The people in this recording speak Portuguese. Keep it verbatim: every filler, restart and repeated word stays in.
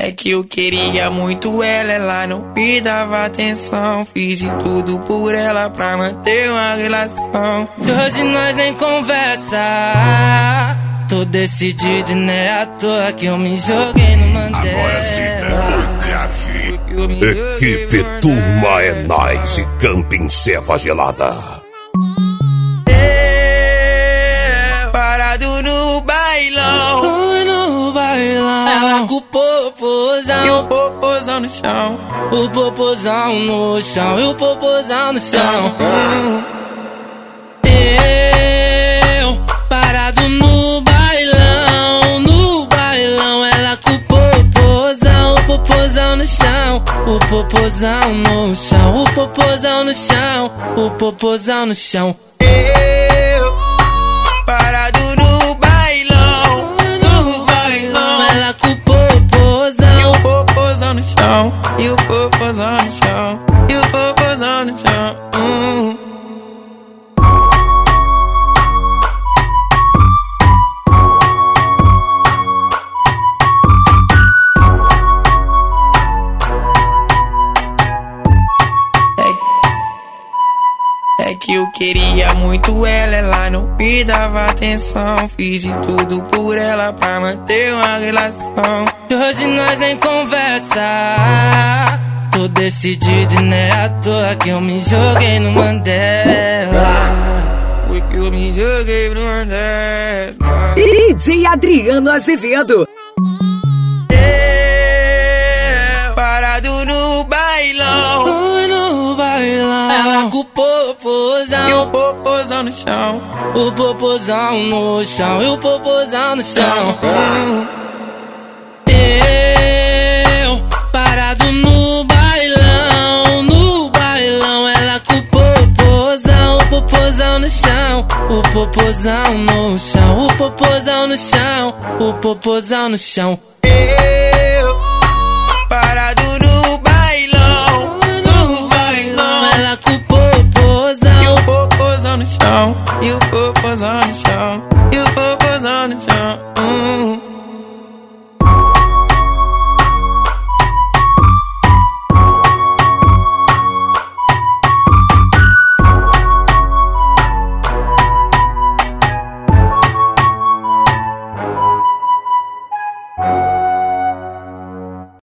É que eu queria muito ela, ela não me dava atenção. Fiz de tudo por ela pra manter uma relação. E hoje nós nem conversa. Tô decidido e não é à toa que eu me joguei no Mandela. Agora se grave. Equipe Turma é Nice, Camping Ceva Gelada. É, parado no bailão. Oi, no bailão. Ela com o popozão E o popozão no chão. O popozão no chão. E o popozão no chão. Eu parado no bailão. No bailão. Ela com o popozão. O popozão no chão. O popozão no chão. O popozão no chão. O popozão no chão. Eu parado no bailão. No bailão. Ela com o popozão. E o popozão no chão. E o popozão no chão. E o popozão no chão. Hum. É que eu queria muito ela, ela não me dava atenção. Fiz de tudo por ela pra manter uma relação. E hoje nós nem conversa. Tô decidido e não é à toa que eu me joguei no Mandela. Foi que eu me joguei pro Mandela. D J Adriano Azevedo. É, parado no bailão. Oi, no bailão. Ela com o popozão. E o popozão no chão. O popozão no chão. E o popozão no chão. Eu parado no bailão. No bailão. Ela com o popozão. O popozão no chão. O popozão no chão. O popozão no chão. O popozão no chão. Eu parado no bailão. No bailão. Ela com o popozão. E o popozão no chão. E o popozão no chão.